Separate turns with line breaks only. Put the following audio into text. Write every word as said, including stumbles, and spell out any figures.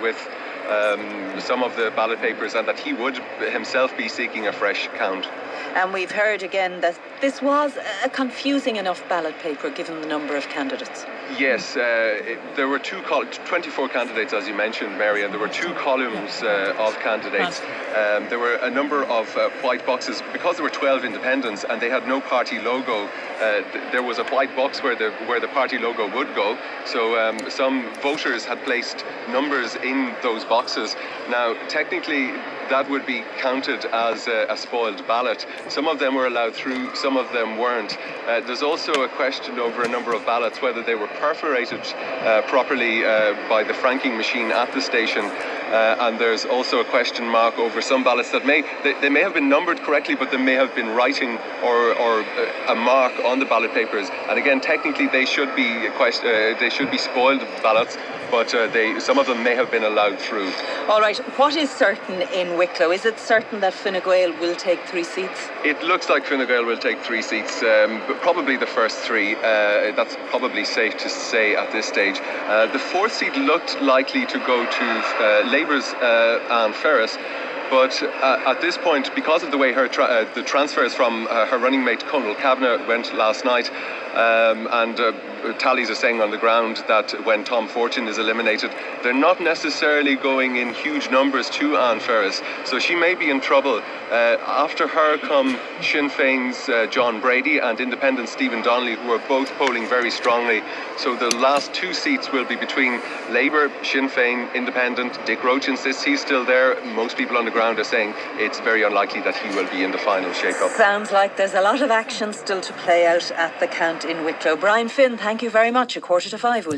with um, some of the ballot papers, and that he would himself be seeking a fresh count.
And we've heard again that this was a confusing enough ballot paper given the number of candidates.
Yes, uh, it, there were two col- twenty-four candidates, as you mentioned, Mary, and there were two columns uh, of candidates. Um, there were a number of uh, white boxes because there were twelve independents and they had no party logo. Uh, th- there was a white box where the where the party logo would go. So um, some voters had placed numbers in those boxes. Now, technically, that would be counted as a, a spoiled ballot. Some of them were allowed through, some of them weren't. Uh, there's also a question over a number of ballots, whether they were perforated uh, properly uh, by the franking machine at the station. Uh, and there's also a question mark over some ballots that may, they, they may have been numbered correctly, but there may have been writing or, or a mark on the ballot papers. And again, technically they should be, quest- uh, they should be spoiled ballots, but uh, they, some of them may have been allowed through.
All right, what is certain in Wicklow? Is it certain that Fine Gael will take three seats?
It looks like Fine Gael will take three seats, um, but probably the first three. Uh, that's probably safe to say at this stage. Uh, the fourth seat looked likely to go to uh, Labour's uh, Anne Ferris. But uh, at this point, because of the way her tra- uh, the transfers from uh, her running mate Conal Kavanagh went last night, um, and uh, tallies are saying on the ground that when Tom Fortune is eliminated, they're not necessarily going in huge numbers to Anne Ferris. So she may be in trouble. Uh, after her come Sinn Féin's uh, John Brady and Independent Stephen Donnelly, who are both polling very strongly. So the last two seats will be between Labour, Sinn Féin, Independent. Dick Roche insists he's still there. Most people on the ground are saying it's very unlikely that he will be in the final shake-up.
Sounds like there's a lot of action still to play out at the count in Wicklow. Brian Finn, thank you very much. A quarter to five.